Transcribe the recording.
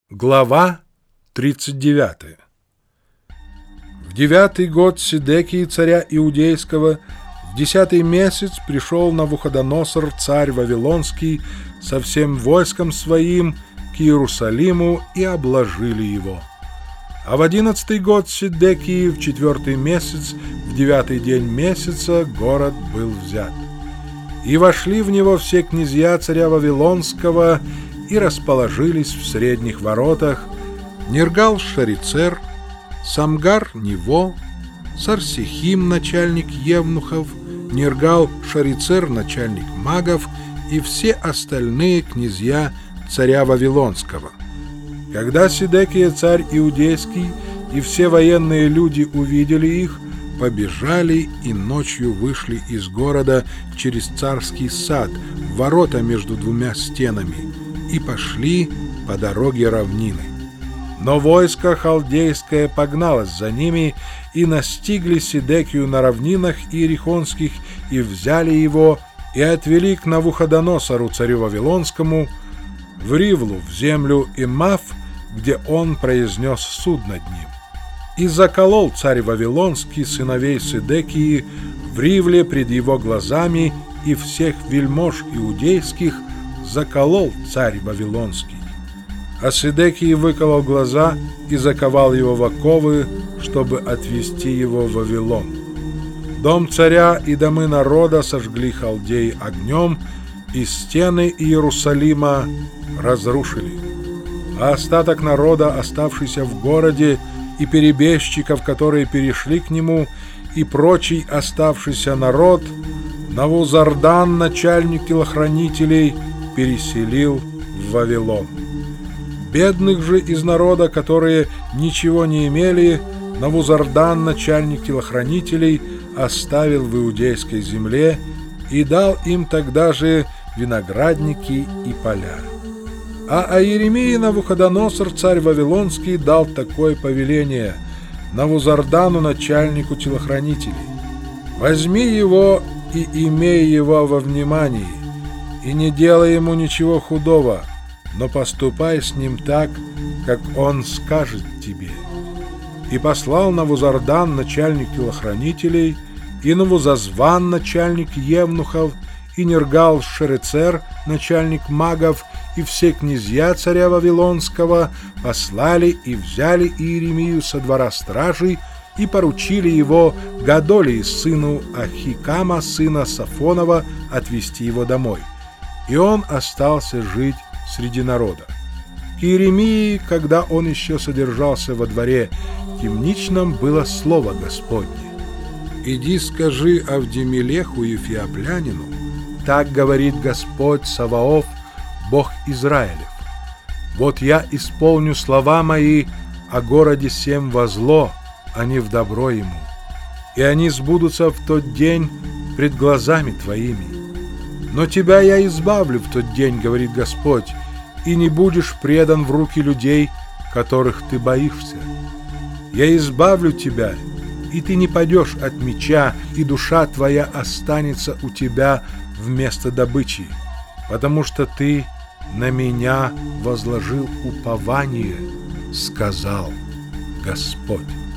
Глава 39. В 9-й год Сидекии царя Иудейского, в 10-й месяц пришел Навуходоносор, царь Вавилонский, со всем войском своим к Иерусалиму и обложили его. А в 11-й год Сидекии, в 4-й месяц, в 9-й день месяца город был взят. И вошли в него все князья царя Вавилонского и расположились в средних воротах: Нергал-Шарицер, Самгар-Нево, Сарсихим, начальник евнухов, Нергал-Шарицер, начальник магов, и все остальные князья царя Вавилонского. Когда Сидекия, царь Иудейский, и все военные люди увидели их, побежали и ночью вышли из города через царский сад, в ворота между двумя стенами, и пошли по дороге равнины. Но войско халдейское погналось за ними, и настигли Сидекию на равнинах иерихонских, и взяли его, и отвели к Навуходоносору, царю Вавилонскому, в Ривлу, в землю Имав, где он произнес суд над ним. И заколол царь Вавилонский сыновей Сидекии в Ривле пред его глазами, и всех вельмож иудейских заколол царь Вавилонский. А Сидекии выколол глаза и заковал его в оковы, чтобы отвести его в Вавилон. Дом царя и домы народа сожгли халдеи огнем, и стены Иерусалима разрушили. А остаток народа, оставшийся в городе, и перебежчиков, которые перешли к нему, и прочий оставшийся народ, Навузардан, начальник телохранителей, переселил в Вавилон. Бедных же из народа, которые ничего не имели, Навузардан, начальник телохранителей, оставил в иудейской земле и дал им тогда же виноградники и поля. А Иеремии Навуходоносор, царь Вавилонский, дал такое повеление Навузардану, начальнику телохранителей: возьми его и имей его во внимании, и не делай ему ничего худого, но поступай с ним так, как он скажет тебе. И послал Навузардан, начальник телохранителей, и Навузазван, начальник евнухов, и Нергал-Шарицер, начальник магов, и все князья царя Вавилонского послали и взяли Иеремию со двора стражей и поручили его Гадолии, сыну Ахикама, сына Сафонова, отвести его домой. И он остался жить среди народа. К Иеремии, когда он еще содержался во дворе темничном, было слово Господне: «Иди скажи Авдемелеху Ефиоплянину: так говорит Господь Саваоф, Бог Израилев: вот я исполню слова мои о городе сем во зло, а не в добро ему, и они сбудутся в тот день пред глазами твоими. Но тебя я избавлю в тот день, говорит Господь, и не будешь предан в руки людей, которых ты боишься. Я избавлю тебя, и ты не падешь от меча, и душа твоя останется у тебя вместо добычи, потому что ты на меня возложил упование, сказал Господь».